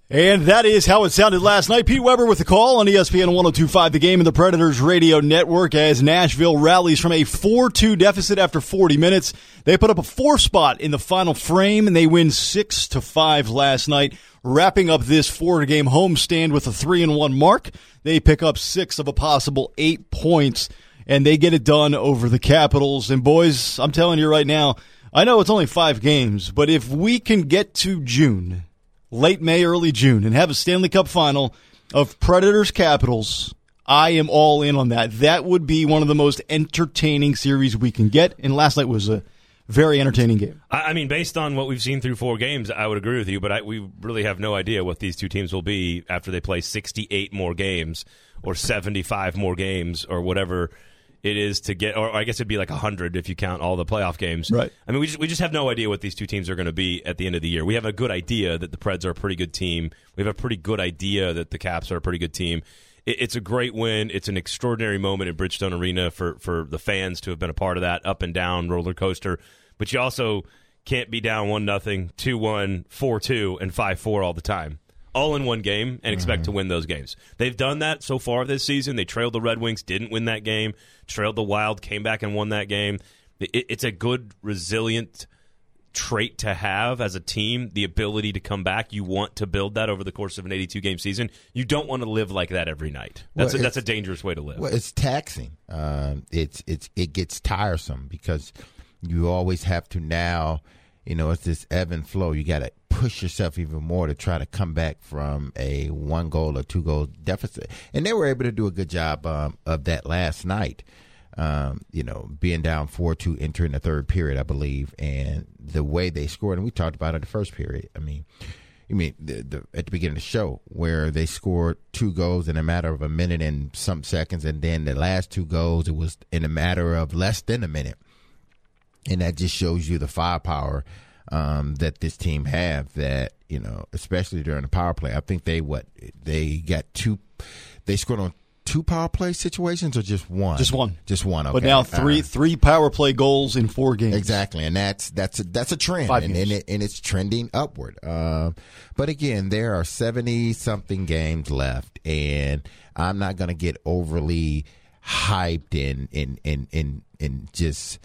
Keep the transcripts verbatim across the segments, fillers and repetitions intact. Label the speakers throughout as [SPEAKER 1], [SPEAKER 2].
[SPEAKER 1] And that is how it sounded last night. Pete Weber with the call on E S P N one oh two point five The Game and the Predators Radio Network as Nashville rallies from a four two deficit after forty minutes. They put up a four spot in the final frame, and they win six to five last night, wrapping up this four-game homestand with a three and one mark. They pick up six of a possible eight points, and they get it done over the Capitals. And, boys, I'm telling you right now, I know it's only five games, but if we can get to June, late May, early June, and have a Stanley Cup final of Predators-Capitals, I am all in on that. That would be one of the most entertaining series we can get, and last night was a very entertaining game.
[SPEAKER 2] I mean, based on what we've seen through four games, I would agree with you, but I, we really have no idea what these two teams will be after they play sixty-eight more games or seventy-five more games or whatever it is to get, or I guess it'd be like one hundred if you count all the playoff games.
[SPEAKER 1] Right.
[SPEAKER 2] I mean, we just we just have no idea what these two teams are going to be at the end of the year. We have a good idea that the Preds are a pretty good team. We have a pretty good idea that the Caps are a pretty good team. It, it's a great win. It's an extraordinary moment at Bridgestone Arena for, for the fans to have been a part of that up and down roller coaster. But you also can't be down one nothing, two one, four two, and five four all the time, all in one game, and expect mm-hmm. to win those games. They've done that so far this season. They trailed the Red Wings, didn't win that game. Trailed the Wild, came back and won that game. It, it's a good, resilient trait to have as a team, the ability to come back. You want to build that over the course of an eighty-two game season. You don't want to live like that every night. That's well, a, that's a dangerous way to live.
[SPEAKER 3] Well, it's taxing. Um, it's it's it gets tiresome because you always have to now, you know, it's this ebb and flow. You got to push yourself even more to try to come back from a one goal or two goal deficit. And they were able to do a good job um, of that last night. Um, you know, being down four two entering the third period, I believe, and the way they scored, and we talked about it in the first period. I mean, you mean the, the, at the beginning of the show where they scored two goals in a matter of a minute and some seconds, and then the last two goals, it was in a matter of less than a minute. And that just shows you the firepower um, that this team have. That, you know, especially during the power play, I think they what they got two. They scored on two power play situations or just one?
[SPEAKER 1] Just one.
[SPEAKER 3] Just one. Okay.
[SPEAKER 1] But now three uh, three power play goals in four games.
[SPEAKER 3] Exactly, and that's that's a, that's a trend,
[SPEAKER 1] Five
[SPEAKER 3] and and, it, and it's trending upward. Uh, but again, there are seventy something games left, and I'm not going to get overly hyped and and and and, and just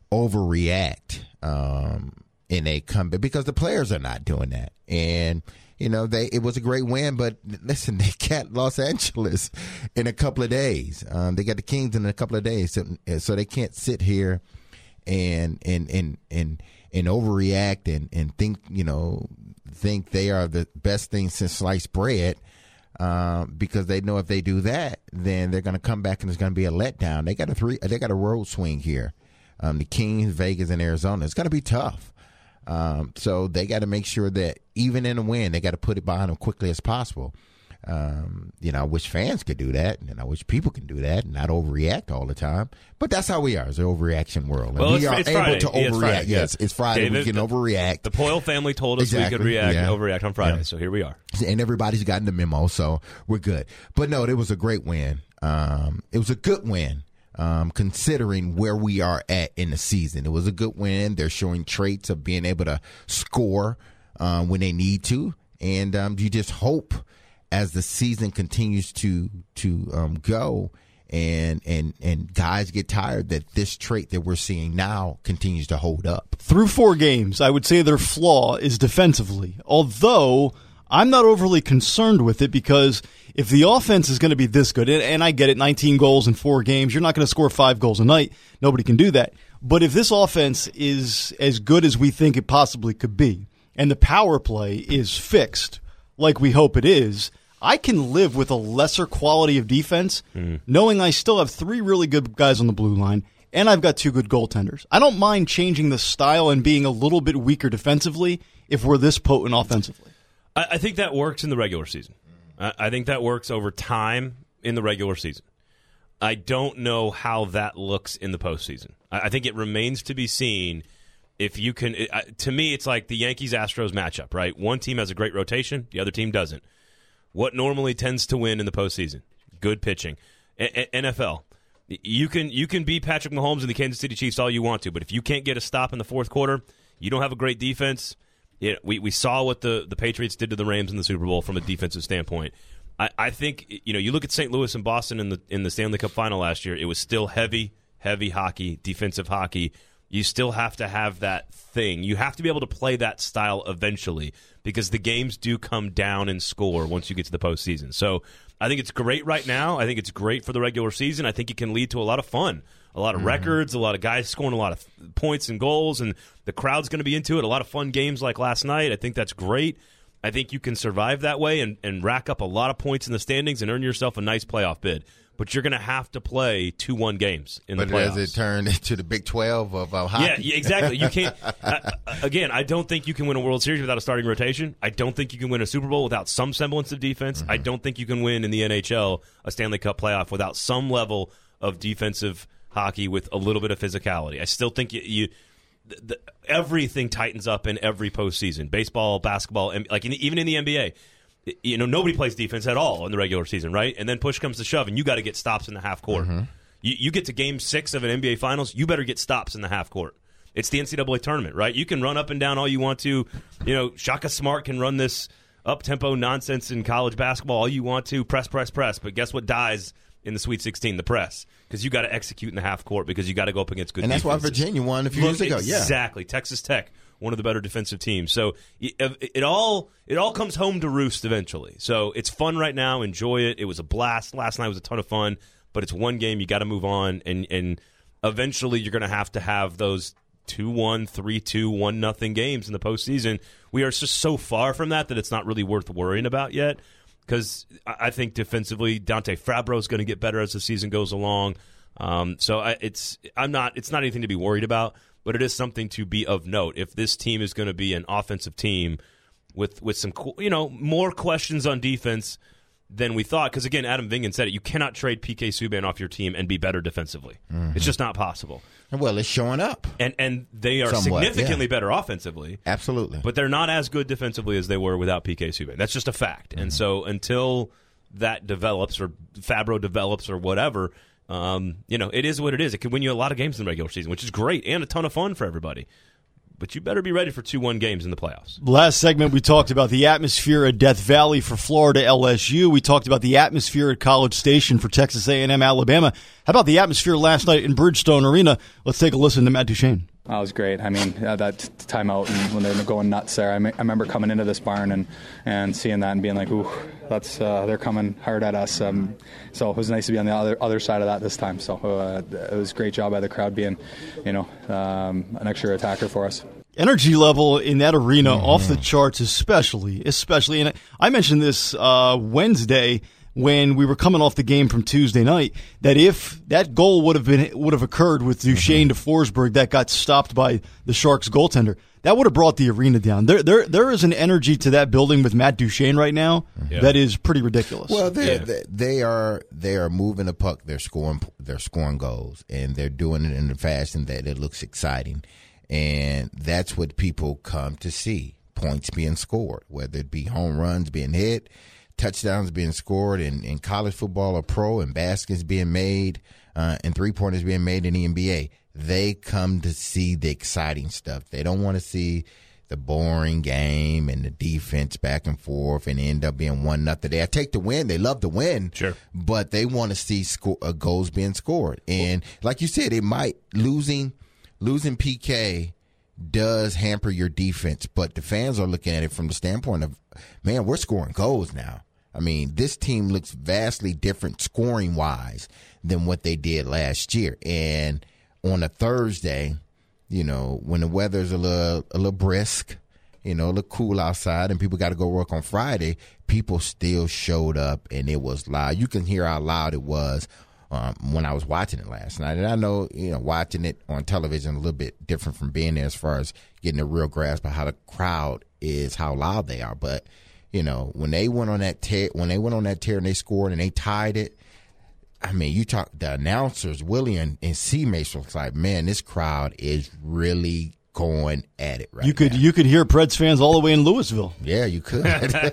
[SPEAKER 3] overreact um, in a comeback because the players are not doing that. And you know, they it was a great win, but listen, they got Los Angeles in a couple of days. Um, they got the Kings in a couple of days, so, so they can't sit here and and and and and overreact and and think you know think they are the best thing since sliced bread. Um, because they know if they do that, then they're going to come back and it's going to be a letdown. They got a three, they got a road swing here. Um, the Kings, Vegas, and Arizona. It's going to be tough. Um, so they got to make sure that even in a win, they got to put it behind them quickly as possible. Um, you know, I wish fans could do that, and I wish people can do that and not overreact all the time. But that's how we are. It's an overreaction world. And
[SPEAKER 2] well,
[SPEAKER 3] we
[SPEAKER 2] it's,
[SPEAKER 3] are
[SPEAKER 2] it's
[SPEAKER 3] able
[SPEAKER 2] Friday.
[SPEAKER 3] to
[SPEAKER 2] Yeah,
[SPEAKER 3] overreact.
[SPEAKER 2] it's Friday.
[SPEAKER 3] Yes, it's Friday.
[SPEAKER 2] David,
[SPEAKER 3] we can
[SPEAKER 2] the,
[SPEAKER 3] overreact.
[SPEAKER 2] The Poyle family told us
[SPEAKER 3] exactly.
[SPEAKER 2] we could react,
[SPEAKER 3] yeah.
[SPEAKER 2] overreact on Friday,
[SPEAKER 3] yeah.
[SPEAKER 2] so here we are.
[SPEAKER 3] And everybody's gotten the memo, so we're good. But no, it was a great win. Um, it was a good win. Um, considering where we are at in the season. It was a good win. They're showing traits of being able to score um, when they need to. And um, you just hope as the season continues to to um, go and, and, and guys get tired that this trait that we're seeing now continues to hold up.
[SPEAKER 1] Through four games, I would say their flaw is defensively, although I'm not overly concerned with it because if the offense is going to be this good, and, and I get it, nineteen goals in four games, you're not going to score five goals a night. Nobody can do that. But if this offense is as good as we think it possibly could be, and the power play is fixed like we hope it is, I can live with a lesser quality of defense, mm. knowing I still have three really good guys on the blue line, and I've got two good goaltenders. I don't mind changing the style and being a little bit weaker defensively if we're this potent offensively.
[SPEAKER 2] I think that works in the regular season. I think that works over time in the regular season. I don't know how that looks in the postseason. I think it remains to be seen if you can. To me, it's like the Yankees-Astros matchup, right? One team has a great rotation, the other team doesn't. What normally tends to win in the postseason? Good pitching. N F L. You can you can beat Patrick Mahomes and the Kansas City Chiefs all you want to, but if you can't get a stop in the fourth quarter, you don't have a great defense, you know, we we saw what the the Patriots did to the Rams in the Super Bowl from a defensive standpoint. I, I think you know you look at Saint Louis and Boston in the in the Stanley Cup final last year. It was still heavy, heavy hockey, defensive hockey. You still have to have that thing. You have to be able to play that style eventually because the games do come down and score once you get to the postseason. So I think it's great right now. I think it's great for the regular season. I think it can lead to a lot of fun, a lot of mm-hmm. records, a lot of guys scoring a lot of points and goals, and the crowd's going to be into it. A lot of fun games like last night. I think that's great. I think you can survive that way and, and rack up a lot of points in the standings and earn yourself a nice playoff bid. But you're going to have to play two one games in
[SPEAKER 3] but
[SPEAKER 2] the playoffs.
[SPEAKER 3] But as it turned into the Big twelve of uh, hockey.
[SPEAKER 2] Yeah, yeah, exactly. You can't. uh, again, I don't think you can win a World Series without a starting rotation. I don't think you can win a Super Bowl without some semblance of defense. Mm-hmm. I don't think you can win in the N H L a Stanley Cup playoff without some level of defensive hockey with a little bit of physicality. I still think you, you the, the, everything tightens up in every postseason. Baseball, basketball, and like in, even in the N B A. You know, nobody plays defense at all in the regular season, right? And then push comes to shove, and you got to get stops in the half court. Mm-hmm. You, you get to game six of an N B A Finals, you better get stops in the half court. It's the N C double A tournament, right? You can run up and down all you want to. You know, Shaka Smart can run this up-tempo nonsense in college basketball all you want to, press, press, press. But guess what dies in the Sweet sixteen? The press. Because you got to execute in the half court because you got to go up against good defenses.
[SPEAKER 3] And that's defenses. Why Virginia won a few years ago. Yeah,
[SPEAKER 2] exactly. Texas Tech, one of the better defensive teams. So it, it all it all comes home to roost eventually. So it's fun right now. Enjoy it. It was a blast. Last night was a ton of fun. But it's one game. You got to move on. And, and eventually you're going to have to have those two one, three two, one nothing games in the postseason. We are just so far from that that it's not really worth worrying about yet. Because I think defensively, Dante Fabro is going to get better as the season goes along. Um, so I, it's I'm not it's not anything to be worried about, but it is something to be of note. If this team is going to be an offensive team with with some you know more questions on defense than we thought, because again, Adam Vingan said it: you cannot trade P K Subban off your team and be better defensively. Mm-hmm. It's just not possible.
[SPEAKER 3] Well, it's showing up,
[SPEAKER 2] and and they are
[SPEAKER 3] Somewhat,
[SPEAKER 2] significantly
[SPEAKER 3] yeah.
[SPEAKER 2] better offensively.
[SPEAKER 3] Absolutely,
[SPEAKER 2] but they're not as good defensively as they were without P K Subban. That's just a fact. Mm-hmm. And so until that develops or Fabro develops or whatever, um, you know, it is what it is. It can win you a lot of games in the regular season, which is great and a ton of fun for everybody. But you better be ready for two one games in the playoffs.
[SPEAKER 1] Last segment, we talked about the atmosphere at Death Valley for Florida L S U. We talked about the atmosphere at College Station for Texas A and M Alabama. How about the atmosphere last night in Bridgestone Arena? Let's take a listen to Matt Duchene.
[SPEAKER 4] That was great. I mean, uh, that timeout and when they were going nuts there, I, me- I remember coming into this barn and, and seeing that and being like, ooh, that's uh, they're coming hard at us. Um, so it was nice to be on the other other side of that this time. So uh, it was a great job by the crowd being, you know, um, an extra attacker for us.
[SPEAKER 1] Energy level in that arena mm-hmm. off the charts, especially, especially. And I mentioned this uh, Wednesday when we were coming off the game from Tuesday night, that if that goal would have been would have occurred with Duchene mm-hmm. to Forsberg that got stopped by the Sharks goaltender, that would have brought the arena down. There, there, there is an energy to that building with Matt Duchene right now yeah. that is pretty ridiculous.
[SPEAKER 3] Well, yeah. they they are they are moving the puck. They're scoring they're scoring goals, and they're doing it in a fashion that it looks exciting. And that's what people come to see, points being scored, whether it be home runs being hit, touchdowns being scored in, in college football or pro, and baskets being made, uh, and three-pointers being made in the N B A. They come to see the exciting stuff. They don't want to see the boring game and the defense back and forth and end up being one nothing. They take the win. They love to win,
[SPEAKER 2] sure,
[SPEAKER 3] but they want to see sco- uh, goals being scored. And like you said, it might losing – Losing P K does hamper your defense, but the fans are looking at it from the standpoint of, man, we're scoring goals now. I mean, this team looks vastly different scoring-wise than what they did last year. And on a Thursday, you know, when the weather's a little a little brisk, you know, a little cool outside, and people got to go work on Friday, people still showed up, and it was loud. You can hear how loud it was Um, when I was watching it last night. And I know, you know, watching it on television a little bit different from being there as far as getting a real grasp of how the crowd is, how loud they are. But, you know, when they went on that tear, when they went on that tear and they scored and they tied it, I mean, you talk, the announcers, Willie and, and C. Mason, was like, man, this crowd is really going at it right
[SPEAKER 1] You could
[SPEAKER 3] now.
[SPEAKER 1] you could hear Preds fans all the way in Louisville.
[SPEAKER 3] Yeah, you could.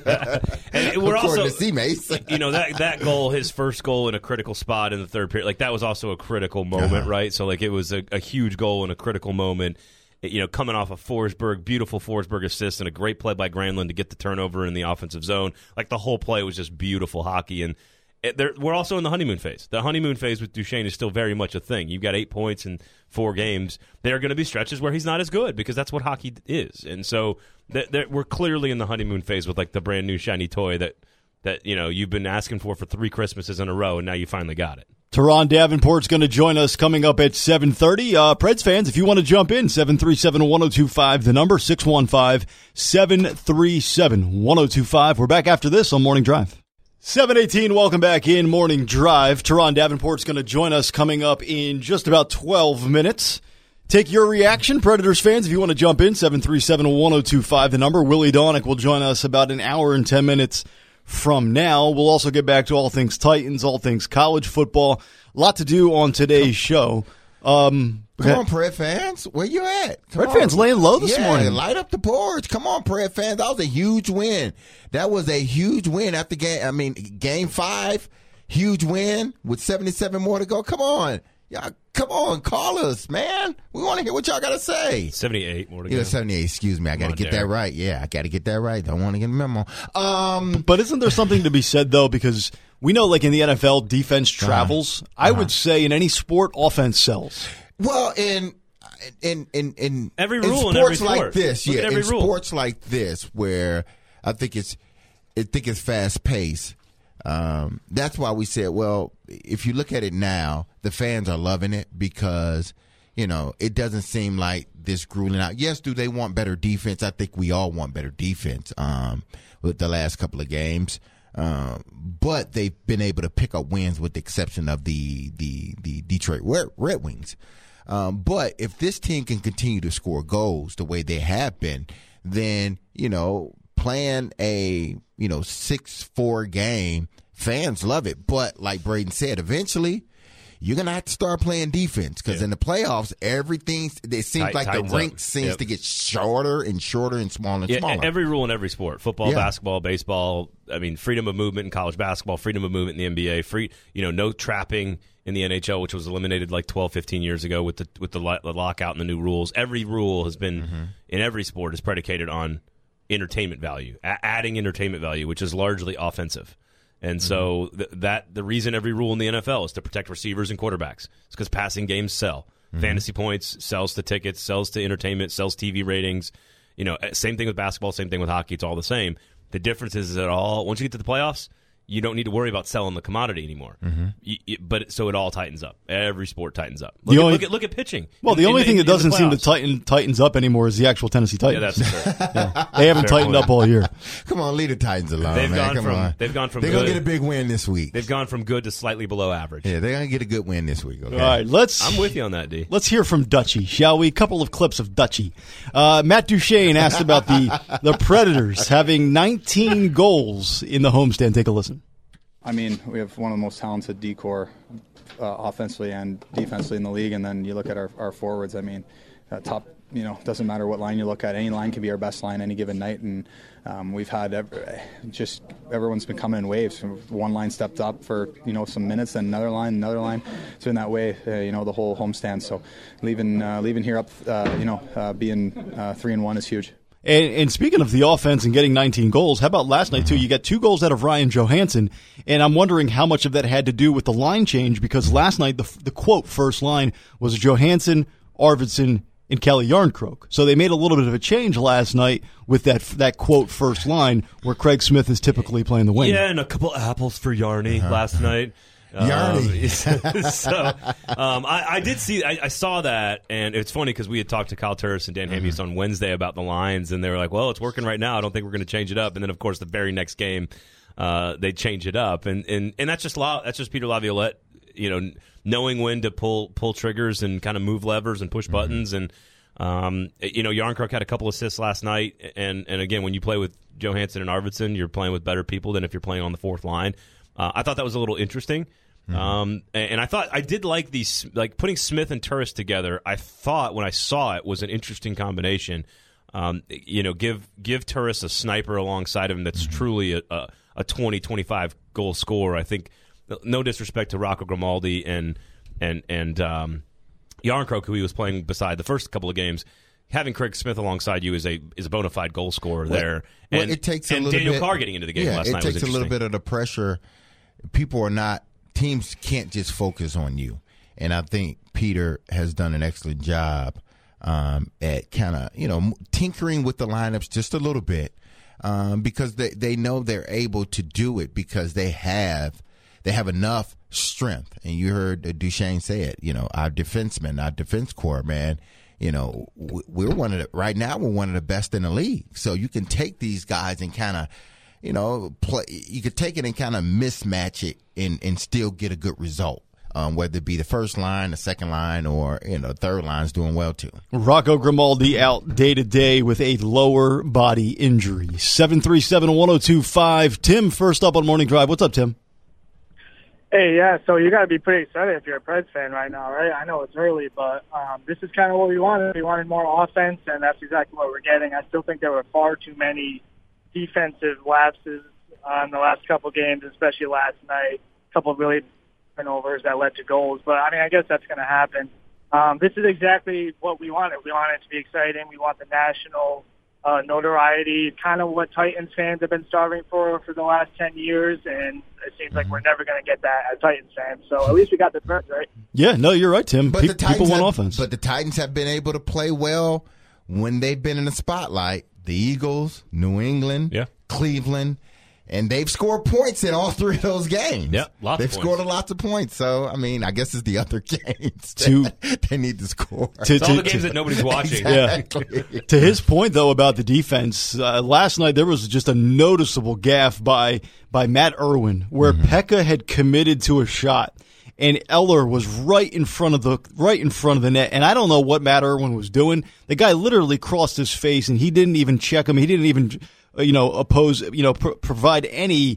[SPEAKER 2] And we're
[SPEAKER 3] According
[SPEAKER 2] also,
[SPEAKER 3] to C-Mace.
[SPEAKER 2] you know, that that goal, his first goal in a critical spot in the third period, like that was also a critical moment, uh-huh. right? So like it was a, a huge goal in a critical moment. you know, coming off of Forsberg, beautiful Forsberg assist and a great play by Granlund to get the turnover in the offensive zone. Like, the whole play was just beautiful hockey. And it, we're also in the honeymoon phase. The honeymoon phase with Duchesne is still very much a thing. You've got eight points in four games. There are going to be stretches where he's not as good because that's what hockey is. And so th- th- we're clearly in the honeymoon phase with, like, the brand new shiny toy that, that you know, you've been asking for for three Christmases in a row, and now you finally got it.
[SPEAKER 1] Teron Davenport's going to join us coming up at seven thirty. Uh, Preds fans, if you want to jump in, seven three seven, one oh two five, the number, six one five, seven three seven, one oh two five. We're back after this on Morning Drive. seven eighteen, welcome back in Morning Drive. Teron Davenport's going to join us coming up in just about twelve minutes. Take your reaction, Predators fans, if you want to jump in, seven three seven, one oh two five, the number. Willie Donick will join us about an hour and ten minutes from now. We'll also get back to all things Titans, all things college football. A lot to do on today's show. Um,
[SPEAKER 3] Come on, Pred fans. Where you at? Come
[SPEAKER 1] Pred
[SPEAKER 3] on.
[SPEAKER 1] fans laying low this
[SPEAKER 3] yeah,
[SPEAKER 1] morning.
[SPEAKER 3] Light up the porch. Come on, Pred fans. That was a huge win. That was a huge win after game. I mean, game five, huge win with seventy-seven more to go. Come on. Y'all, come on, call us, man. We want to hear what y'all got to say.
[SPEAKER 2] seventy-eight more to go.
[SPEAKER 3] Yeah, seventy-eight. Excuse me. I got to get
[SPEAKER 2] Derek.
[SPEAKER 3] that right. Yeah, I got to get that right. Don't want to get a memo. Um,
[SPEAKER 1] But isn't there something to be said, though, because we know, like in the N F L, defense travels. Uh-huh. I would say in any sport, offense sells.
[SPEAKER 3] Well, in in in in
[SPEAKER 2] every
[SPEAKER 3] in
[SPEAKER 2] rule
[SPEAKER 3] sports
[SPEAKER 2] in every sport.
[SPEAKER 3] like this,
[SPEAKER 2] Look
[SPEAKER 3] yeah,
[SPEAKER 2] at every
[SPEAKER 3] in
[SPEAKER 2] rule.
[SPEAKER 3] sports like this, where I think it's I think it's fast paced. Um, that's why we said, well, if you look at it now, the fans are loving it because, you know, it doesn't seem like this grueling out. Yes, do they want better defense? I think we all want better defense um, with the last couple of games. Um, but they've been able to pick up wins with the exception of the, the, the Detroit Red Wings. Um, but if this team can continue to score goals the way they have been, then, you know, playing a, you know, six four game, fans love it. But like Braden said, eventually you're going to have to start playing defense because
[SPEAKER 2] yeah.
[SPEAKER 3] in the playoffs, everything, it seems
[SPEAKER 2] Tight,
[SPEAKER 3] like the rink
[SPEAKER 2] up.
[SPEAKER 3] seems
[SPEAKER 2] yep.
[SPEAKER 3] to get shorter and shorter and smaller and
[SPEAKER 2] yeah,
[SPEAKER 3] smaller.
[SPEAKER 2] Every rule in every sport, football,
[SPEAKER 3] Yeah.
[SPEAKER 2] basketball, baseball, I mean, freedom of movement in college basketball, freedom of movement in the N B A, free, you know, no trapping in the N H L, which was eliminated like twelve, fifteen years ago with the with the, lo- the lockout and the new rules. Every rule has been, mm-hmm. in every sport, is predicated on entertainment value, a- adding entertainment value, which is largely offensive. And mm-hmm. so th- that the reason every rule in the N F L is to protect receivers and quarterbacks. It's because passing games sell. Mm-hmm. Fantasy points sells to tickets, sells to entertainment, sells T V ratings. You know, same thing with basketball, same thing with hockey. It's all the same. The difference is that all once you get to the playoffs, you don't need to worry about selling the commodity anymore. Mm-hmm. You, you, but so it all tightens up. Every sport tightens up. Look, at, only, look at look at pitching.
[SPEAKER 1] Well,
[SPEAKER 2] in,
[SPEAKER 1] the only
[SPEAKER 2] in,
[SPEAKER 1] thing
[SPEAKER 2] in,
[SPEAKER 1] that doesn't
[SPEAKER 2] in
[SPEAKER 1] seem to tighten tightens up anymore is the actual Tennessee Titans.
[SPEAKER 2] Yeah, that's true.
[SPEAKER 1] yeah. They haven't
[SPEAKER 2] Fair
[SPEAKER 1] tightened
[SPEAKER 2] point.
[SPEAKER 1] up all year.
[SPEAKER 3] Come on, leave the Titans alone,
[SPEAKER 2] They've
[SPEAKER 3] man.
[SPEAKER 2] gone
[SPEAKER 3] Come
[SPEAKER 2] from
[SPEAKER 3] on.
[SPEAKER 2] they've gone from
[SPEAKER 3] They're
[SPEAKER 2] good,
[SPEAKER 3] gonna get a big win this week.
[SPEAKER 2] They've gone from good to slightly below average.
[SPEAKER 3] Yeah, they're gonna get a good win this week. Okay?
[SPEAKER 1] All right, let's.
[SPEAKER 2] I'm with you on that, D.
[SPEAKER 1] Let's hear from Dutchie, shall we? A couple of clips of Dutchie. Uh, Matt Duchesne asked about the the Predators having nineteen goals in the homestand. Take a listen.
[SPEAKER 4] I mean, we have one of the most talented D-core uh, offensively and defensively in the league, and then you look at our, our forwards. I mean, uh, top, you know, doesn't matter what line you look at. Any line can be our best line any given night, and um, we've had every, just everyone's been coming in waves. One line stepped up for, you know, some minutes, then another line, another line. It's been that way, uh, you know, the whole homestand. So leaving uh, leaving here up, uh, you know, uh, being uh, three and one is huge.
[SPEAKER 1] And, and speaking of the offense and getting nineteen goals, how about last night, too? You got two goals out of Ryan Johansson, and I'm wondering how much of that had to do with the line change, because last night the, the quote first line was Johansson, Arvidsson, and Kelly Yarncroke. So they made a little bit of a change last night with that that quote first line where Craig Smith is typically playing the wing.
[SPEAKER 2] Yeah, and a couple apples for Yarny uh-huh. last night.
[SPEAKER 3] Yarny.
[SPEAKER 2] Um, so um, I, I did see, I, I saw that, and it's funny because we had talked to Kyle Turris and Dan mm-hmm. Hamhuis on Wednesday about the lines, and they were like, well, it's working right now. I don't think we're going to change it up. And then, of course, the very next game, uh, they change it up. And, and, and that's just La, that's just Peter Laviolette, you know, knowing when to pull pull triggers and kind of move levers and push mm-hmm. buttons. And, um, you know, Yarncroke had a couple assists last night. And, and again, when you play with Johansson and Arvidsson, you're playing with better people than if you're playing on the fourth line. Uh, I thought that was a little interesting. Mm-hmm. Um, and, and I thought I did like these, like putting Smith and Turris together. I thought when I saw it was an interesting combination. Um, you know, give give Turris a sniper alongside him that's mm-hmm. truly a, a, a twenty, twenty-five goal scorer. I think, no disrespect to Rocco Grimaldi and and and um, Yarncroke, who he was playing beside the first couple of games. having Craig Smith alongside you is a is a bona fide goal scorer well, there.
[SPEAKER 3] Well,
[SPEAKER 2] and
[SPEAKER 3] it takes
[SPEAKER 2] and
[SPEAKER 3] a little
[SPEAKER 2] Daniel
[SPEAKER 3] bit,
[SPEAKER 2] Carr getting into the game
[SPEAKER 3] yeah,
[SPEAKER 2] last
[SPEAKER 3] it
[SPEAKER 2] night
[SPEAKER 3] takes
[SPEAKER 2] was
[SPEAKER 3] a little
[SPEAKER 2] interesting.
[SPEAKER 3] bit of the pressure. People are not teams can't just focus on you, and I think Peter has done an excellent job um, at kind of you know tinkering with the lineups just a little bit um, because they they know they're able to do it because they have they have enough strength. And you heard Duchesne say it. You know, our defensemen, our defense corps, man. You know, we're one of the right now. We're one of the best in the league. So you can take these guys and kind of, you know, play. You could take it and kind of mismatch it and and still get a good result. Um, whether it be the first line, the second line, or you know, third line's doing well too.
[SPEAKER 1] Rocco Grimaldi out day to day with a lower body injury. seven three seven, one oh two five. Tim, first up on Morning Drive. What's up, Tim?
[SPEAKER 5] Hey, yeah, so you got to be pretty excited if you're a Preds fan right now, right? I know it's early, but um, this is kind of what we wanted. We wanted more offense, and that's exactly what we're getting. I still think there were far too many defensive lapses uh, in the last couple games, especially last night. A couple of really turnovers that led to goals. But, I mean, I guess that's going to happen. Um, this is exactly what we wanted. We want it to be exciting. We want the national uh, notoriety, kind of what Titans fans have been starving for for the last ten years, and it seems like we're never going to get that as Titans fans. So at least we got the Preds, right?
[SPEAKER 1] Yeah, no, you're right, Tim.
[SPEAKER 3] But
[SPEAKER 1] Pe-
[SPEAKER 3] the Titans
[SPEAKER 1] people want
[SPEAKER 3] have,
[SPEAKER 1] offense.
[SPEAKER 3] But the Titans have been able to play well when they've been in the spotlight. The Eagles, New England,
[SPEAKER 2] yeah.
[SPEAKER 3] Cleveland, and they've scored points in all three of those games.
[SPEAKER 2] Yeah, lots
[SPEAKER 3] They've
[SPEAKER 2] of
[SPEAKER 3] scored
[SPEAKER 2] points.
[SPEAKER 3] a lots of points. So, I mean, I guess it's the other games
[SPEAKER 1] To-
[SPEAKER 3] that they need to score.
[SPEAKER 1] To-
[SPEAKER 2] It's all the
[SPEAKER 1] to-
[SPEAKER 2] games that nobody's watching.
[SPEAKER 3] Exactly.
[SPEAKER 1] To his point, though, about the defense, uh, last night there was just a noticeable gaffe by by Matt Irwin, where
[SPEAKER 3] Mm-hmm.
[SPEAKER 1] Pekka had committed to a shot, and Eller was right in front of the right in front of the net. And I don't know what Matt Irwin was doing. The guy literally crossed his face, and he didn't even check him. He didn't even, uh, you know, oppose, you know, pr- provide any.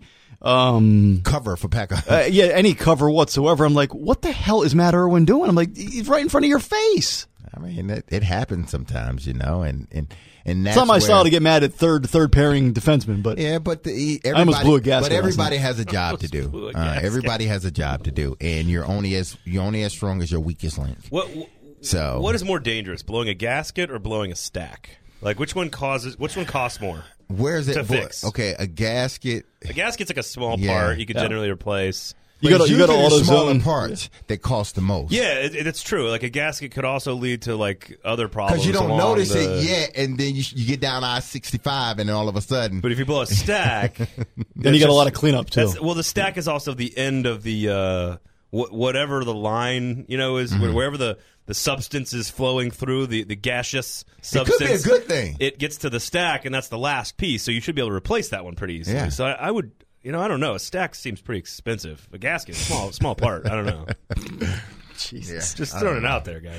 [SPEAKER 1] Um,
[SPEAKER 3] Cover for Pekka.
[SPEAKER 1] uh, yeah, any cover whatsoever. I'm like, what the hell is Matt Irwin doing? I'm like, he's right in front of your face.
[SPEAKER 3] I mean, it, it happens sometimes, you know, and and and that's
[SPEAKER 1] It's not my
[SPEAKER 3] where,
[SPEAKER 1] style to get mad at third third pairing defensemen, but
[SPEAKER 3] Yeah, but the, everybody,
[SPEAKER 1] almost blew a gasket
[SPEAKER 3] but
[SPEAKER 1] last
[SPEAKER 3] everybody
[SPEAKER 1] night.
[SPEAKER 3] has a job to
[SPEAKER 2] blew
[SPEAKER 3] do.
[SPEAKER 2] a
[SPEAKER 3] Uh,
[SPEAKER 2] gasket.
[SPEAKER 3] everybody has a job to do, and you're only as you're only as strong as your weakest link.
[SPEAKER 2] What,
[SPEAKER 3] So
[SPEAKER 2] what is more dangerous, blowing a gasket or blowing a stack? Like, which one causes? Which one costs more?
[SPEAKER 3] Where is it?
[SPEAKER 2] to
[SPEAKER 3] boy,
[SPEAKER 2] fix?
[SPEAKER 3] Okay, a gasket.
[SPEAKER 2] A gasket's like a small
[SPEAKER 3] Yeah.
[SPEAKER 2] part you could generally replace.
[SPEAKER 1] you got
[SPEAKER 3] But
[SPEAKER 1] to you got to
[SPEAKER 3] usually
[SPEAKER 1] auto
[SPEAKER 3] the smaller
[SPEAKER 1] zone.
[SPEAKER 3] parts that cost the most.
[SPEAKER 2] Yeah, it, it's true. Like a gasket could also lead to like other problems
[SPEAKER 3] Because you don't
[SPEAKER 2] along
[SPEAKER 3] notice
[SPEAKER 2] the-
[SPEAKER 3] it yet, and then you, you get down I sixty-five, and then all of a sudden,
[SPEAKER 2] But if you blow a stack,
[SPEAKER 1] Then you got a lot of cleanup too.
[SPEAKER 2] That's, well, the stack is also the end of the uh, wh- whatever the line, you know, is
[SPEAKER 3] Mm-hmm.
[SPEAKER 2] wherever the, the substance is flowing through the, the gaseous
[SPEAKER 3] it
[SPEAKER 2] substance.
[SPEAKER 3] could be a good thing.
[SPEAKER 2] It gets to the stack, and that's the last piece. So you should be able to replace that one pretty easily.
[SPEAKER 3] Yeah.
[SPEAKER 2] So I, I would, you know, I don't know. A stack seems pretty expensive. A gasket, small small part. I don't know.
[SPEAKER 1] Jesus.
[SPEAKER 2] Just throwing it out there, guys.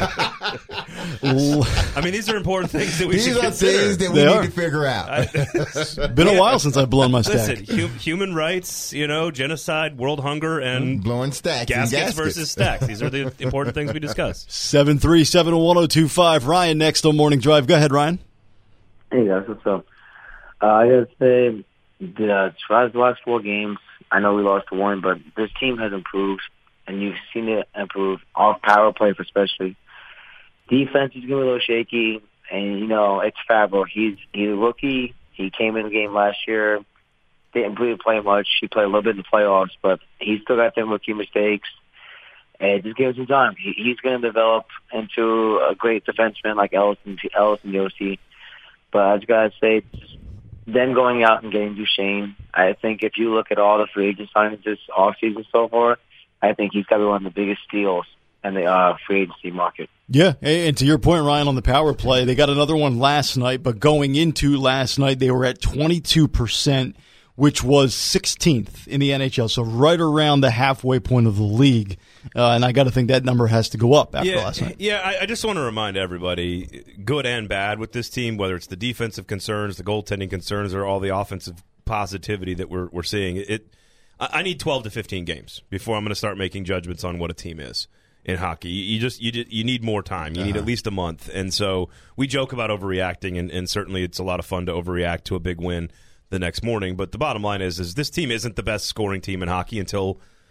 [SPEAKER 2] I mean, these are important things that we
[SPEAKER 3] These
[SPEAKER 2] should
[SPEAKER 3] are
[SPEAKER 2] consider.
[SPEAKER 3] things that we
[SPEAKER 1] They
[SPEAKER 3] need
[SPEAKER 1] are.
[SPEAKER 3] to figure out.
[SPEAKER 1] Been a while since I've blown my stack.
[SPEAKER 2] Listen, hu- human rights, you know, genocide, world hunger, and
[SPEAKER 3] Blowing stacks and
[SPEAKER 2] gaskets,
[SPEAKER 3] gaskets.
[SPEAKER 2] versus stacks. These are the important things we discuss.
[SPEAKER 1] seven three seven, one oh two five. Ryan next on Morning Drive. Go ahead, Ryan.
[SPEAKER 6] Hey guys, what's up? Uh, I gotta say, the uh, throughout the last four games, I know we lost one, but this team has improved, and you've seen it improve. Off power play, especially. Defense is getting a little shaky, and you know it's Favreau. He's he's a rookie. He came in the game last year, didn't really play much. He played a little bit in the playoffs, but he's still got them rookie mistakes. And just give him some time. He, he's going to develop into a great defenseman like Ellison, Ellison Yossi. But I just got to say, then going out and getting Duchesne, I think if you look at all the free agent signings this offseason so far, I think he's got to be one of the biggest steals in the uh, free agency market.
[SPEAKER 1] Yeah, and to your point, Ryan, on the power play, they got another one last night, but going into last night, they were at twenty-two percent, which was sixteenth in the N H L, so right around the halfway point of the league. Uh, and I got to think that number has to go up after
[SPEAKER 2] Yeah,
[SPEAKER 1] last night.
[SPEAKER 2] yeah. I, I just want to remind everybody, good and bad with this team, whether it's the defensive concerns, the goaltending concerns, or all the offensive positivity that we're we're seeing. It, I, I need twelve to fifteen games before I'm going to start making judgments on what a team is in hockey. You, you just you did, you need more time. You uh-huh. need at least a month. And so we joke about overreacting, and, and certainly it's a lot of fun to overreact to a big win the next morning. But the bottom line is, is this team isn't the best scoring team in hockey until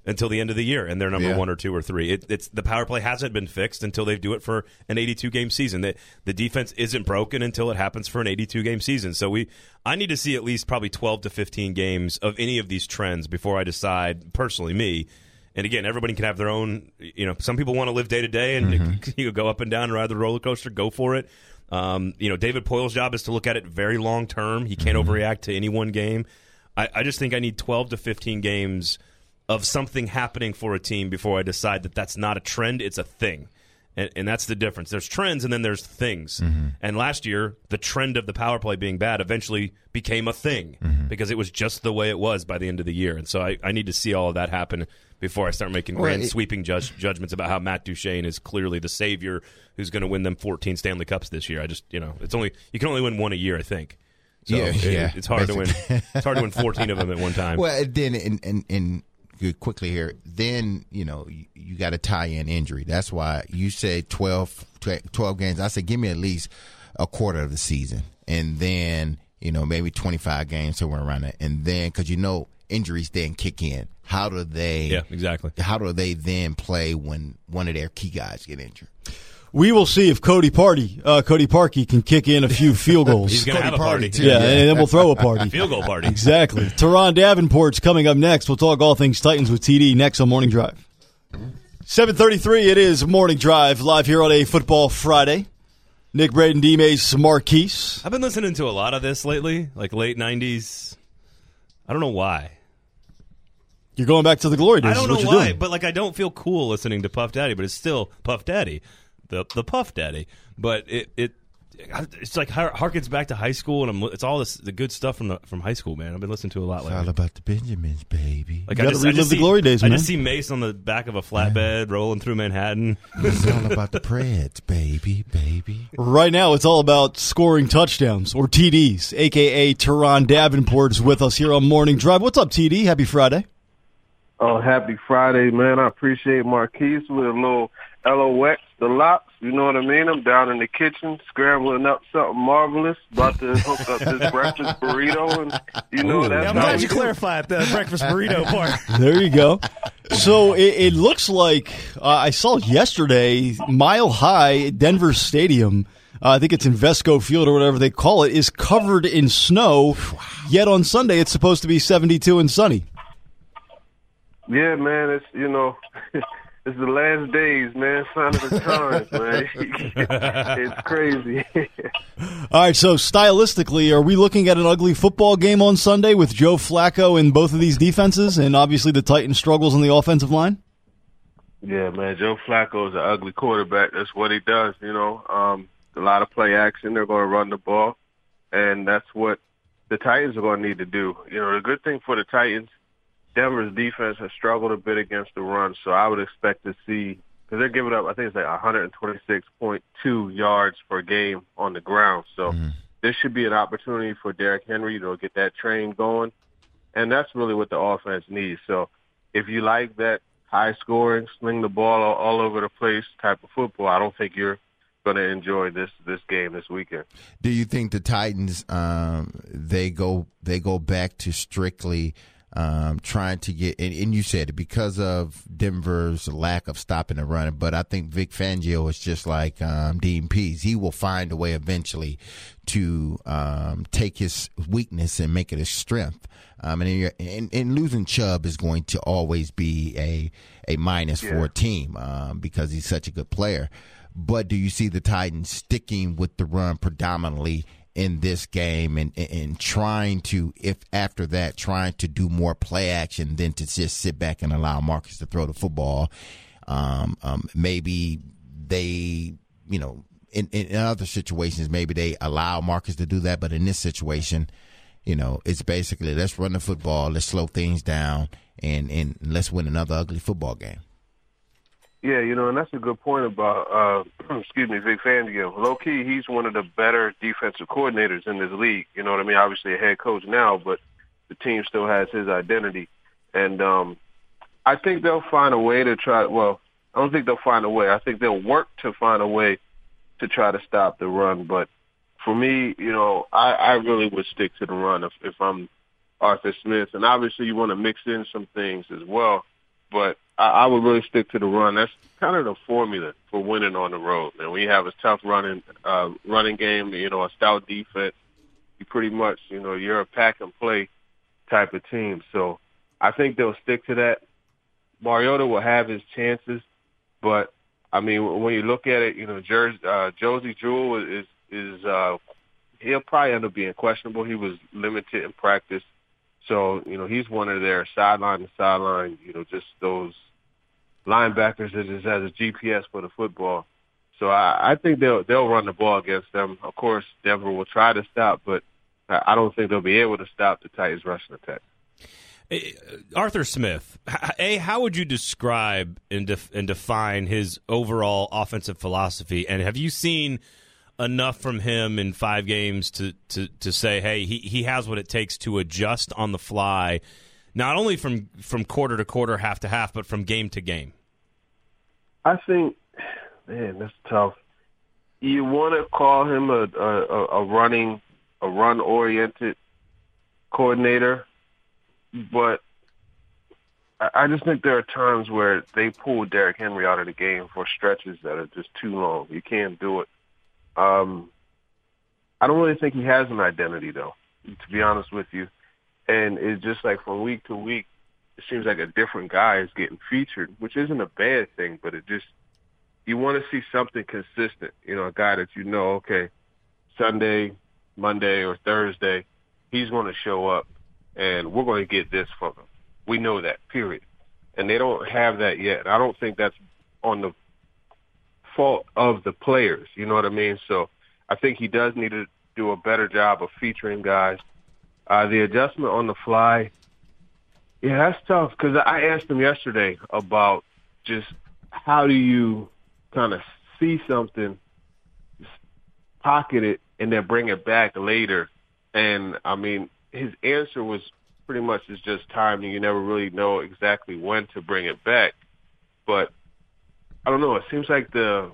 [SPEAKER 2] until the end of the year, and they're number
[SPEAKER 3] Yeah.
[SPEAKER 2] one or two or three. It, it's the power play hasn't been fixed until they do it for an eighty-two game season. The, the defense isn't broken until it happens for an eighty-two game season. So we, I need to see at least probably twelve to fifteen games of any of these trends before I decide, personally, me. And again, everybody can have their own. You know, some people want to live day to day, and mm-hmm. you go up and down and ride the roller coaster. Go for it. Um, you know, David Poyle's job is to look at it very long term. He can't mm-hmm. overreact to any one game. I, I just think I need twelve to fifteen games of something happening for a team before I decide that that's not a trend, it's a thing. And, and that's the difference. There's trends and then there's things. Mm-hmm. And last year, the trend of the power play being bad eventually became a thing mm-hmm. because it was just the way it was by the end of the year. And so I, I need to see all of that happen before I start making grand well, it, sweeping judge, judgments about how Matt Duchene is clearly the savior who's going to win them fourteen Stanley Cups this year. I just, you know, it's only you can only win one a year, I think. So
[SPEAKER 3] yeah,
[SPEAKER 2] it,
[SPEAKER 3] yeah,
[SPEAKER 2] it's hard basically. to win. It's hard to win fourteen of them at one time.
[SPEAKER 3] Well, then in in, in quickly here, then you know you, you got to tie in injury. That's why you say twelve, twelve games. I said give me at least a quarter of the season, and then you know maybe twenty-five games somewhere around that, and then because you know injuries then kick in. How do they?
[SPEAKER 2] Yeah, exactly.
[SPEAKER 3] How do they then play when one of their key guys get injured?
[SPEAKER 1] We will see if Cody Party, uh, Cody Parkey can kick in a few field goals.
[SPEAKER 2] He's going to have a party, too.
[SPEAKER 1] Yeah, yeah, and then we'll throw a party.
[SPEAKER 2] Field goal party.
[SPEAKER 1] Exactly. Teron Davenport's coming up next. We'll talk all things Titans with T D next on Morning Drive. seven thirty-three, it is Morning Drive, live here on a Football Friday. Nick Braden, D-Mace, Marquise.
[SPEAKER 2] I've been listening to a lot of this lately, like late nineties. I don't know why.
[SPEAKER 1] You're going back to the glory days.
[SPEAKER 2] I don't know
[SPEAKER 1] what you're
[SPEAKER 2] why,
[SPEAKER 1] doing.
[SPEAKER 2] but like I don't feel cool listening to Puff Daddy, but it's still Puff Daddy. The the Puff Daddy, but it it it's like harkens back to high school, and I'm it's all this the good stuff from the from high school, man. I've been listening to a lot lately.
[SPEAKER 3] It's all about the Benjamins, baby.
[SPEAKER 2] Like
[SPEAKER 1] you
[SPEAKER 2] I
[SPEAKER 1] got to relive the
[SPEAKER 2] see,
[SPEAKER 1] glory days,
[SPEAKER 2] I
[SPEAKER 1] man.
[SPEAKER 2] just see Mace on the back of a flatbed rolling through Manhattan.
[SPEAKER 3] It's all about the Preds, baby, baby.
[SPEAKER 1] Right now, it's all about scoring touchdowns or T Ds, a k a. Teron Davenport is with us here on Morning Drive. What's up, T D? Happy Friday.
[SPEAKER 7] Oh, happy Friday, man. I appreciate Marquise with a little L O X, the locks. You know what I mean? I'm down in the kitchen scrambling up something marvelous, about to hook up this breakfast burrito. And you know
[SPEAKER 2] Ooh,
[SPEAKER 7] that's
[SPEAKER 2] yeah, I'm
[SPEAKER 7] how
[SPEAKER 2] glad
[SPEAKER 7] we
[SPEAKER 2] you
[SPEAKER 7] do.
[SPEAKER 2] clarified the breakfast burrito part.
[SPEAKER 1] There you go. So it, it looks like uh, I saw yesterday, Mile High, Denver Stadium, uh, I think it's Invesco Field or whatever they call it, is covered in snow. Yet on Sunday, it's supposed to be seventy-two and sunny.
[SPEAKER 7] Yeah, man, it's, you know, it's the last days, man, sign of the times, man. It's crazy.
[SPEAKER 1] All right, so stylistically, are we looking at an ugly football game on Sunday with Joe Flacco in both of these defenses and obviously the Titans' struggles on the offensive line?
[SPEAKER 7] Yeah, man, Joe Flacco is an ugly quarterback. That's what he does, you know. Um, a lot of play action. They're going to run the ball, and that's what the Titans are going to need to do. You know, the good thing for the Titans, Denver's defense has struggled a bit against the run, so I would expect to see, because they're giving up, I think it's like one twenty-six point two yards per game on the ground. So mm-hmm. this should be an opportunity for Derrick Henry to get that train going, and that's really what the offense needs. So if you like that high-scoring, sling the ball all, all over the place type of football, I don't think you're going to enjoy this this game this weekend.
[SPEAKER 3] Do you think the Titans um, they go they go back to strictly Um, trying to get, and, and you said it because of Denver's lack of stopping the run, but I think Vic Fangio is just like um, Dean Pease. He will find a way eventually to um, take his weakness and make it a strength. Um, and, you're, and, and losing Chubb is going to always be a a minus yeah. for a team um, because he's such a good player. But do you see the Titans sticking with the run predominantly in this game and, and trying to, if after that, trying to do more play action than to just sit back and allow Marcus to throw the football? Um, um, maybe they, you know, in, in other situations, maybe they allow Marcus to do that. But in this situation, you know, it's basically let's run the football, let's slow things down, and, and let's win another ugly football game.
[SPEAKER 7] Yeah, you know, and that's a good point about, uh, excuse me, Vic Fangio. Low-key, he's one of the better defensive coordinators in this league. You know what I mean? Obviously a head coach now, but the team still has his identity. And um, I think they'll find a way to try, well, I don't think they'll find a way. I think they'll work to find a way to try to stop the run. But for me, you know, I, I really would stick to the run if, if I'm Arthur Smith. And obviously you want to mix in some things as well. but I, I would really stick to the run. That's kind of the formula for winning on the road. And when you have a tough running uh, running game, you know, a stout defense, you pretty much, you know, you're a pack and play type of team. So I think they'll stick to that. Mariota will have his chances, but I mean, when you look at it, you know, Jer- uh, Josie Jewell is is uh, he'll probably end up being questionable. He was limited in practice, so you know he's one of their sideline to sideline. You know, just those linebackers that just has a G P S for the football. So I, I think they'll they'll run the ball against them. Of course, Denver will try to stop, but I don't think they'll be able to stop the Titans' rushing attack.
[SPEAKER 2] Arthur Smith, A, how would you describe and, def- and define his overall offensive philosophy? And have you seen enough from him in five games to, to, to say, hey, he, he has what it takes to adjust on the fly, not only from, from quarter to quarter, half to half, but from game to game?
[SPEAKER 7] I think, man, that's tough. You want to call him a, a, a running, a run-oriented coordinator, but I just think there are times where they pull Derrick Henry out of the game for stretches that are just too long. You can't do it. Um, I don't really think he has an identity, though, to be honest with you. And it's just like from week to week, it seems like a different guy is getting featured, which isn't a bad thing, but it just, you want to see something consistent. You know, a guy that you know, okay, Sunday, Monday, or Thursday, he's going to show up. And we're going to get this from them. We know that, period. And they don't have that yet. I don't think that's on the fault of the players. You know what I mean? So I think he does need to do a better job of featuring guys. Uh, the adjustment on the fly, yeah, that's tough. Because I asked him yesterday about just how do you kind of see something, pocket it, and then bring it back later. And, I mean, his answer was pretty much it's just timing. You never really know exactly when to bring it back. But I don't know. It seems like the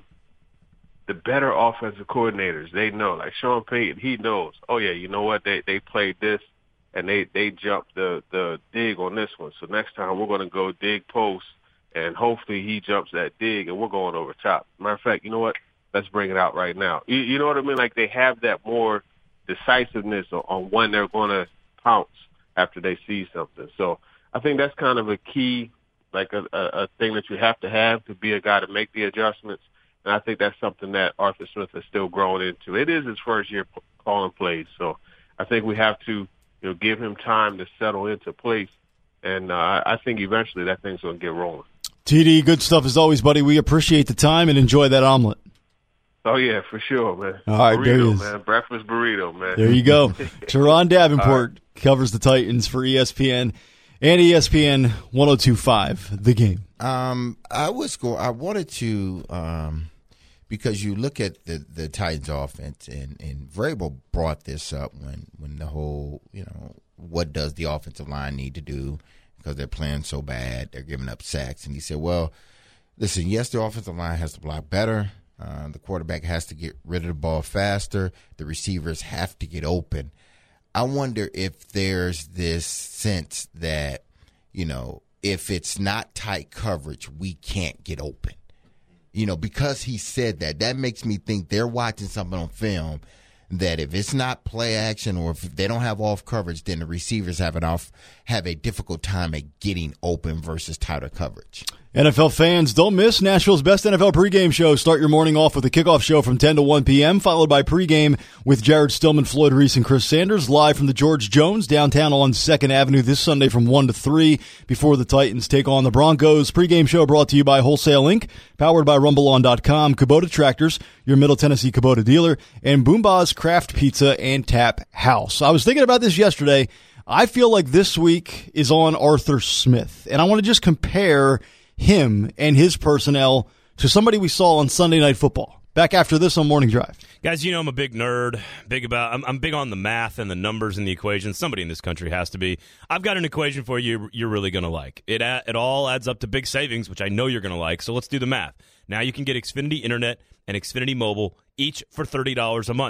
[SPEAKER 7] the better offensive coordinators, they know. Like Sean Payton, he knows. Oh yeah, you know what? They they played this and they they jumped the the dig on this one. So next time we're going to go dig post, and hopefully he jumps that dig and we're going over top. Matter of fact, you know what? Let's bring it out right now. You, you know what I mean? Like they have that more decisiveness on when they're going to pounce after they see something. So I think that's kind of a key, like a, a, a thing that you have to have to be a guy to make the adjustments. And I think that's something that Arthur Smith is still growing into. It is his first year calling plays. So I think we have to, you know, give him time to settle into place. And uh, I think eventually that thing's going to get rolling.
[SPEAKER 1] T D, good stuff as always, buddy. We appreciate the time and enjoy that omelet.
[SPEAKER 7] Oh, yeah, for sure, man.
[SPEAKER 1] All right,
[SPEAKER 7] burrito,
[SPEAKER 1] there he is.
[SPEAKER 7] Man. Breakfast burrito, man.
[SPEAKER 1] There you go. Teron Davenport right. covers the Titans for E S P N and E S P N one oh two point five, The Game.
[SPEAKER 3] Um, I was go. I wanted to, um, because you look at the, the Titans offense, and, and Vrabel brought this up when, when the whole, you know, what does the offensive line need to do because they're playing so bad, they're giving up sacks. And he said, well, listen, yes, the offensive line has to block better. Uh, the quarterback has to get rid of the ball faster. The receivers have to get open. I wonder if there's this sense that, you know, if it's not tight coverage, we can't get open. You know, because he said that, that makes me think they're watching something on film that if it's not play action or if they don't have off coverage, then the receivers have an off have a difficult time at getting open versus tighter coverage.
[SPEAKER 1] N F L fans, don't miss Nashville's best N F L pregame show. Start your morning off with a kickoff show from ten to one p.m., followed by pregame with Jared Stillman, Floyd Reese, and Chris Sanders, live from the George Jones downtown on second Avenue this Sunday from one to three before the Titans take on the Broncos. Pregame show brought to you by Wholesale Incorporated, powered by Rumble On dot com, Kubota Tractors, your Middle Tennessee Kubota dealer, and Boomba's Craft Pizza and Tap House. I was thinking about this yesterday. I feel like this week is on Arthur Smith, and I want to just compare him and his personnel to somebody we saw on Sunday Night Football. Back after this on Morning Drive.
[SPEAKER 2] Guys, you know I'm a big nerd, big about I'm, I'm big on the math and the numbers and the equations. Somebody in this country has to be. I've got an equation for you you're really going to like. It it all adds up to big savings, which I know you're going to like. So let's do the math. Now you can get Xfinity Internet and Xfinity Mobile each for thirty dollars a month.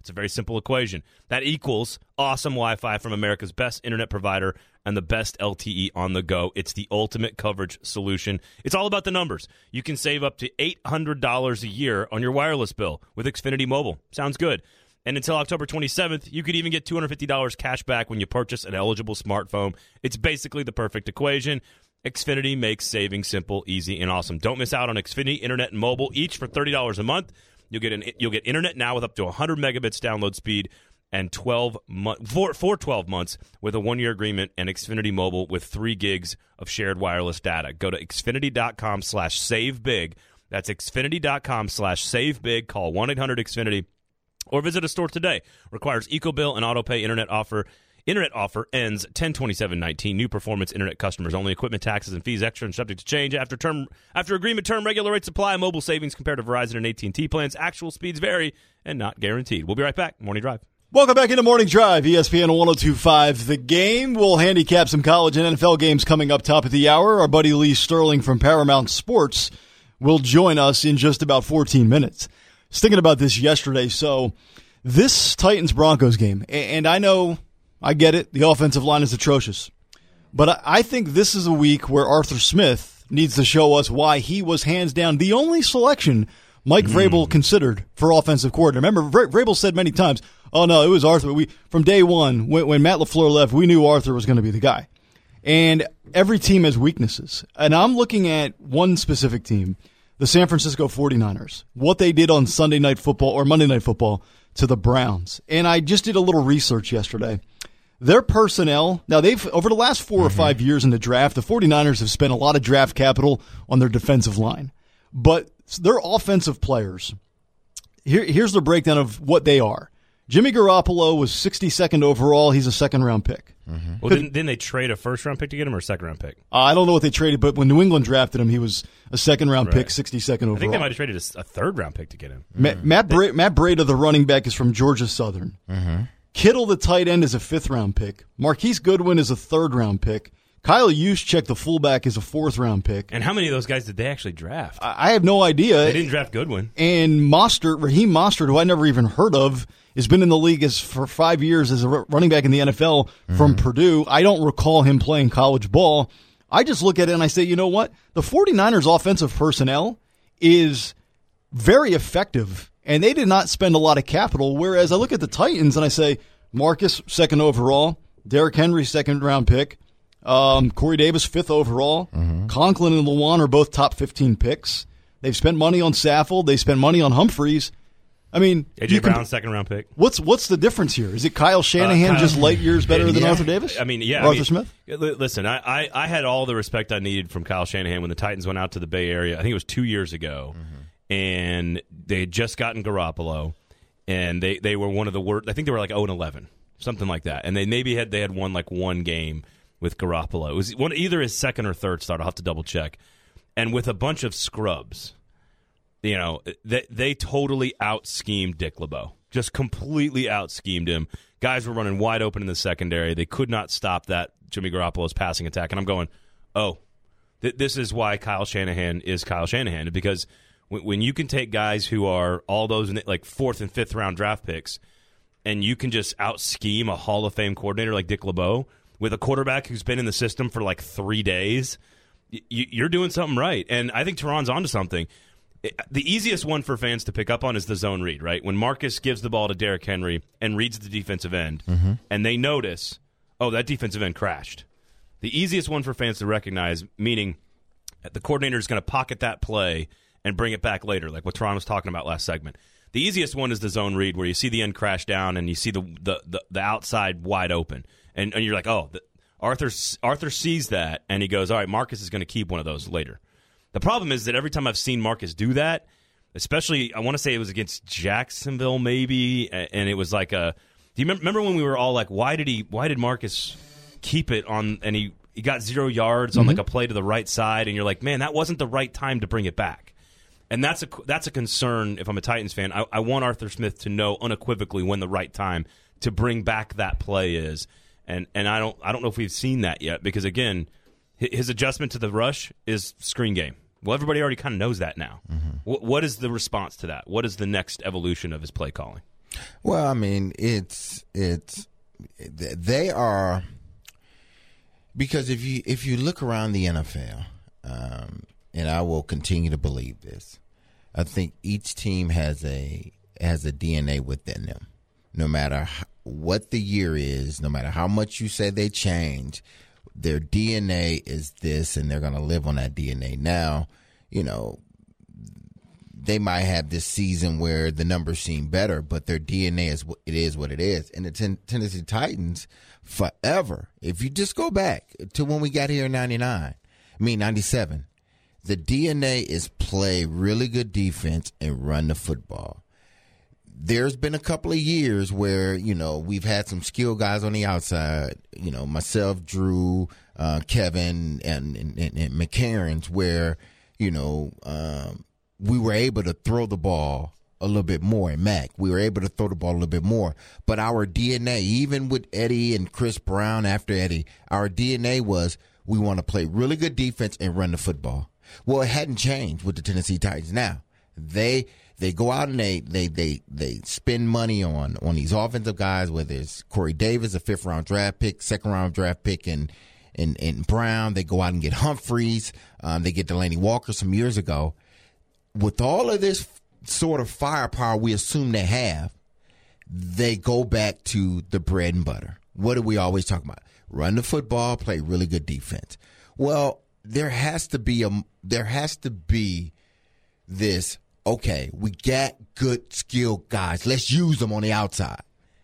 [SPEAKER 2] It's a very simple equation. That equals awesome Wi-Fi from America's best internet provider and the best L T E on the go. It's the ultimate coverage solution. It's all about the numbers. You can save up to eight hundred dollars a year on your wireless bill with Xfinity Mobile. Sounds good. And until October twenty-seventh, you could even get two hundred fifty dollars cash back when you purchase an eligible smartphone. It's basically the perfect equation. Xfinity makes saving simple, easy, and awesome. Don't miss out on Xfinity Internet and Mobile, each for thirty dollars a month. You'll get an you'll get internet now with up to one hundred megabits download speed and twelve mo- for, for twelve months with a one-year agreement, and Xfinity Mobile with three gigs of shared wireless data. Go to Xfinity.com slash save big. That's Xfinity.com slash save big. Call one eight hundred X Finity or visit a store today. Requires EcoBill and AutoPay. Internet offer Internet offer ends ten twenty-seven nineteen. New performance internet customers only. Equipment taxes and fees extra and subject to change after term after agreement term. Regular rate supply. Mobile savings compared to Verizon and A T and T plans. Actual speeds vary and not guaranteed. We'll be right back. Morning Drive.
[SPEAKER 1] Welcome back into Morning Drive, E S P N one oh two point five. The Game. We'll handicap some college and N F L games coming up top of the hour. Our buddy Lee Sterling from Paramount Sports will join us in just about fourteen minutes. I was thinking about this yesterday. So this Titans-Broncos game, and I know, I get it, the offensive line is atrocious. But I think this is a week where Arthur Smith needs to show us why he was hands down the only selection Mike Vrabel mm. considered for offensive coordinator. Remember, Vrabel said many times, oh, no, it was Arthur. We From day one, when, when Matt LaFleur left, we knew Arthur was going to be the guy. And every team has weaknesses. And I'm looking at one specific team, the San Francisco forty-niners, what they did on Sunday Night Football or Monday Night Football to the Browns. And I just did a little research yesterday. Their personnel, now they've, over the last four mm-hmm. or five years in the draft, the forty-niners have spent a lot of draft capital on their defensive line. But their offensive players, here, here's the breakdown of what they are. Jimmy Garoppolo was sixty-second overall. He's a second-round pick.
[SPEAKER 2] Mm-hmm. Well, didn't, didn't they trade a first-round pick to get him or a second-round pick?
[SPEAKER 1] Uh, I don't know what they traded, but when New England drafted him, he was a second-round right. pick, sixty-second overall.
[SPEAKER 2] I think they might have traded a, a third-round pick to get him.
[SPEAKER 1] Ma- mm-hmm. Matt, Bra- Matt Breida, the running back, is from Georgia Southern.
[SPEAKER 3] Mm-hmm.
[SPEAKER 1] Kittle, the tight end, is a fifth-round pick. Marquise Goodwin is a third-round pick. Kyle Juszczyk, the fullback, is a fourth-round pick.
[SPEAKER 2] And how many of those guys did they actually draft?
[SPEAKER 1] I, I have no idea.
[SPEAKER 2] They didn't draft Goodwin.
[SPEAKER 1] And Mostert, Raheem Mostert, who I never even heard of, has been in the league as for five years as a running back in the N F L from mm-hmm. Purdue. I don't recall him playing college ball. I just look at it and I say, you know what? The forty-niners offensive personnel is very effective, and they did not spend a lot of capital, whereas I look at the Titans and I say, Marcus, second overall, Derrick Henry, second-round pick, um, Corey Davis, fifth overall, mm-hmm. Conklin and Lewan are both top fifteen picks. They've spent money on Saffold. They spent money on Humphreys. I mean,
[SPEAKER 2] A J Brown, second round pick.
[SPEAKER 1] What's what's the difference here? Is it Kyle Shanahan uh, Kyle,
[SPEAKER 2] just
[SPEAKER 1] light years better than
[SPEAKER 2] yeah.
[SPEAKER 1] Arthur Davis?
[SPEAKER 2] I mean, yeah,
[SPEAKER 1] or
[SPEAKER 2] I
[SPEAKER 1] Arthur
[SPEAKER 2] mean,
[SPEAKER 1] Smith.
[SPEAKER 2] Listen, I, I, I had all the respect I needed from Kyle Shanahan when the Titans went out to the Bay Area. I think it was two years ago, mm-hmm. and they had just gotten Garoppolo, and they, they were one of the worst. I think they were like oh and eleven, something like that, and they maybe had they had won like one game with Garoppolo. It was one either his second or third start. I'll have to double check, and with a bunch of scrubs. You know, they they totally out-schemed Dick LeBeau. Just completely out-schemed him. Guys were running wide open in the secondary. They could not stop that Jimmy Garoppolo's passing attack. And I'm going, oh, th- this is why Kyle Shanahan is Kyle Shanahan. Because when, when you can take guys who are all those in the, like fourth and fifth round draft picks, and you can just out-scheme a Hall of Fame coordinator like Dick LeBeau with a quarterback who's been in the system for like three days, y- you're doing something right. And I think Teron's onto something. The easiest one for fans to pick up on is the zone read, right? When Marcus gives the ball to Derrick Henry and reads the defensive end, mm-hmm. and they notice, oh, that defensive end crashed. The easiest one for fans to recognize, meaning the coordinator is going to pocket that play and bring it back later, like what Teron was talking about last segment. The easiest one is the zone read, where you see the end crash down and you see the the, the, the outside wide open. And, and you're like, oh, the, Arthur, Arthur sees that, and he goes, all right, Marcus is going to keep one of those later. The problem is that every time I've seen Marcus do that, especially I want to say it was against Jacksonville maybe, and it was like a. Do you remember when we were all like, why did he? Why did Marcus keep it on? And he, he got zero yards on mm-hmm. like a play to the right side, and you're like, man, that wasn't the right time to bring it back. And that's a that's a concern if I'm a Titans fan. I, I want Arthur Smith to know unequivocally when the right time to bring back that play is, and and I don't I don't know if we've seen that yet, because again, his adjustment to the rush is screen game. Well, everybody already kind of knows that now. Mm-hmm. What, what is the response to that? What is the next evolution of his play calling?
[SPEAKER 3] Well, I mean, it's it's they are because if you if you look around the N F L, um, and I will continue to believe this, I think each team has a has a D N A within them. No matter how, what the year is, no matter how much you say they change, their D N A is this, and they're going to live on that D N A. Now, you know, they might have this season where the numbers seem better, but their D N A is it is what it is. And the ten- Tennessee Titans, forever, if you just go back to when we got here in ninety-nine, I mean ninety-seven, the D N A is play really good defense and run the football. There's been a couple of years where, you know, we've had some skilled guys on the outside, you know, myself, Drew, uh, Kevin, and, and, and McCarron's, where, you know, um, we were able to throw the ball a little bit more. And Mac, we were able to throw the ball a little bit more. But our D N A, even with Eddie and Chris Brown after Eddie, our D N A was we want to play really good defense and run the football. Well, it hadn't changed with the Tennessee Titans. Now, they they go out and they they they, they spend money on, on these offensive guys, whether it's Corey Davis, a fifth-round draft pick, second-round draft pick, and, and, and Brown. They go out and get Humphreys. Um, they get Delaney Walker some years ago. With all of this sort of firepower we assume they have, they go back to the bread and butter. What do we always talk about? Run the football, play really good defense. Well, there has to be a there has to be this, okay, we got good skilled guys. Let's use them on the outside.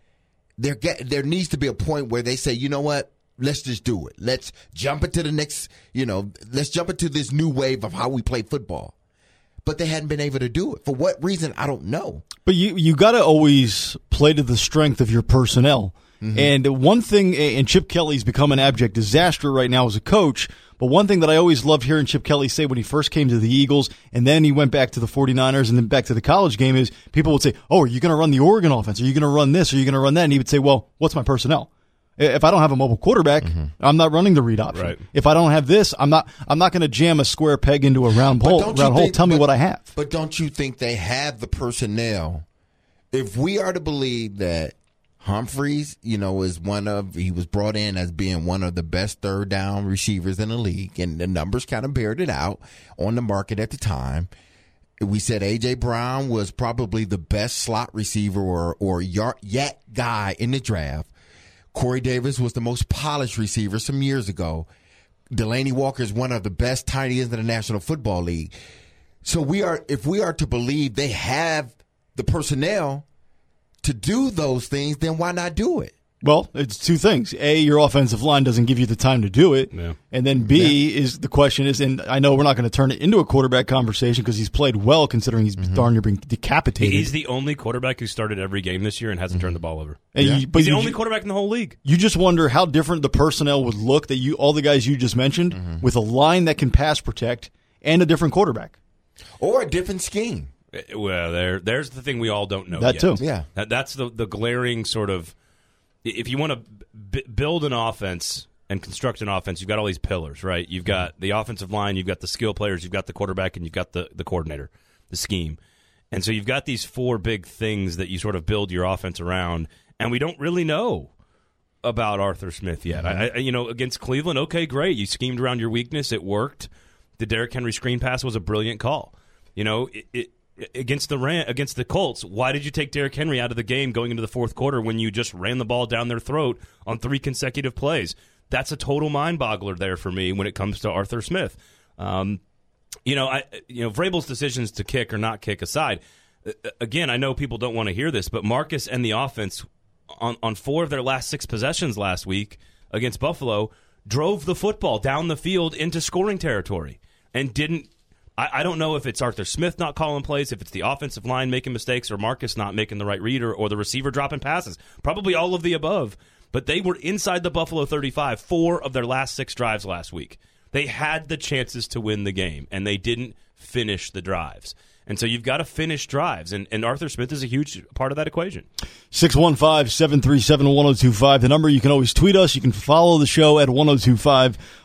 [SPEAKER 3] There get, there needs to be a point where they say, you know what? Let's just do it. Let's jump into the next, you know, let's jump into this new wave of how we play football. But they hadn't been able to do it. For what reason, I don't know.
[SPEAKER 1] But you you got to always play to the strength of your personnel. Mm-hmm. And one thing, and Chip Kelly's become an abject disaster right now as a coach, but one thing that I always loved hearing Chip Kelly say when he first came to the Eagles, and then he went back to the 49ers and then back to the college game, is people would say, oh, are you going to run the Oregon offense? Are you going to run this? Are you going to run that? And he would say, well, what's my personnel? If I don't have a mobile quarterback, mm-hmm. I'm not running the read option. Right. If I don't have this, I'm not I'm not going to jam a square peg into a round hole. Round think, hole. Tell
[SPEAKER 3] but,
[SPEAKER 1] me what I have.
[SPEAKER 3] But don't you think they have the personnel? If we are to believe that Humphreys, you know, is one of he was brought in as being one of the best third down receivers in the league, and the numbers kind of bared it out on the market at the time. We said A J. Brown was probably the best slot receiver or or yak guy in the draft. Corey Davis was the most polished receiver some years ago. Delaney Walker is one of the best tight ends in the National Football League. So we are, if we are to believe they have the personnel to do those things, then why not do it?
[SPEAKER 1] Well, it's two things. A, your offensive line doesn't give you the time to do it. Yeah. And then B, yeah. is the question is, and I know we're not going to turn it into a quarterback conversation because he's played well considering he's mm-hmm. darn near being decapitated.
[SPEAKER 2] He's the only quarterback who started every game this year and hasn't mm-hmm. turned the ball over.
[SPEAKER 1] And
[SPEAKER 2] yeah.
[SPEAKER 1] you, but
[SPEAKER 2] he's
[SPEAKER 1] you,
[SPEAKER 2] the only quarterback in the whole league.
[SPEAKER 1] You just wonder how different the personnel would look that you, all the guys you just mentioned, mm-hmm. with a line that can pass protect and a different quarterback.
[SPEAKER 3] Or a different scheme.
[SPEAKER 2] Well, there, there's the thing we all don't know
[SPEAKER 1] that
[SPEAKER 2] yet.
[SPEAKER 1] too.
[SPEAKER 3] Yeah.
[SPEAKER 2] That, that's the, the glaring sort of, if you want to b- build an offense and construct an offense, you've got all these pillars, right? You've got the offensive line, you've got the skill players, you've got the quarterback, and you've got the, the coordinator, the scheme. And so you've got these four big things that you sort of build your offense around, and we don't really know about Arthur Smith yet. Mm-hmm. I, I, you know, against Cleveland, okay, great. You schemed around your weakness. It worked. The Derrick Henry screen pass was a brilliant call. You know, it, it Against the Ram, against the Colts, why did you take Derrick Henry out of the game going into the fourth quarter when you just ran the ball down their throat on three consecutive plays? That's a total mind-boggler there for me when it comes to Arthur Smith. Um, you know, I you know Vrabel's decisions to kick or not kick aside. Again, I know people don't want to hear this, but Marcus and the offense on on four of their last six possessions last week against Buffalo drove the football down the field into scoring territory and didn't. I don't know if it's Arthur Smith not calling plays, if it's the offensive line making mistakes, or Marcus not making the right read, or, or the receiver dropping passes. Probably all of the above. But they were inside the Buffalo thirty-five four of their last six drives last week. They had the chances to win the game, and they didn't finish the drives. And so you've got to finish drives, and, and Arthur Smith is a huge part of that equation.
[SPEAKER 1] six one five, seven three seven, one oh two five. The number, you can always tweet us. You can follow the show at one oh two five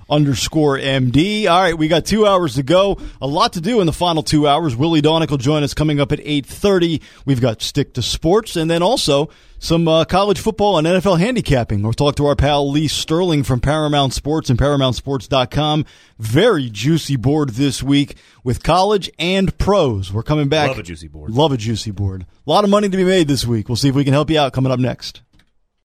[SPEAKER 1] underscore M D. All right, we got two hours to go. A lot to do in the final two hours. Willie Daunick will join us coming up at eight thirty. We've got Stick to Sports, and then also some uh, college football and N F L handicapping. We'll talk to our pal Lee Sterling from Paramount Sports and Paramount Sports dot com. Very juicy board this week with college and pros. We're coming back.
[SPEAKER 2] Love a juicy board.
[SPEAKER 1] Love a juicy board. A lot of money to be made this week. We'll see if we can help you out coming up next.